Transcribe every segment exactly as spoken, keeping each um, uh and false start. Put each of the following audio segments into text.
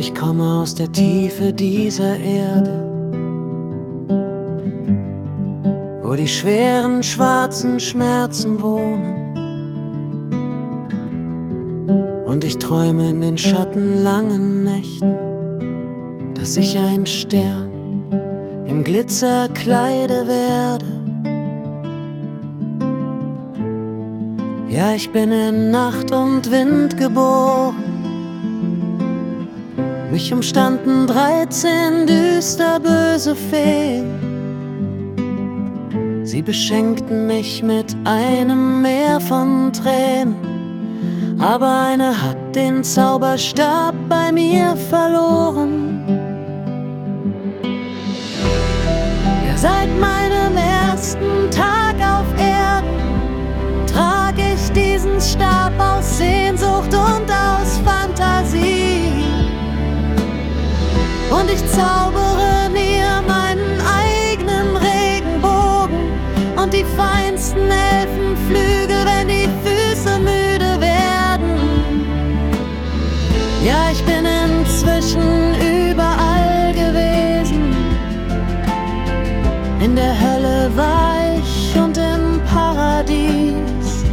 ich komme aus der Tiefe dieser Erde, wo die schweren schwarzen Schmerzen wohnen. Und ich träume in den schattenlangen Nächten, dass ich ein Stern im Glitzerkleide werde. Ja, ich bin in Nacht und Wind geboren. Mich umstanden dreizehn düster böse Feen. Sie beschenkten mich mit einem Meer von Tränen, aber eine hat den Zauberstab bei mir verloren. Ja, seit meinem ersten Tag auf Erden trag ich diesen Stab aus Sehnsucht und aus Fantasie. Und ich zaubere mir meinen eigenen Regenbogen und die feinsten Elfenflügel, wenn die Füße müde werden. Ja, ich bin inzwischen überall gewesen. In der Hölle war ich und im Paradies.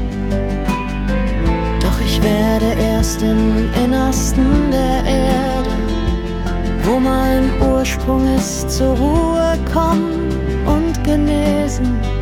Doch ich werde erst im Innersten der Erde, wo mein Ursprung ist, zur Ruhe kommen und genesen.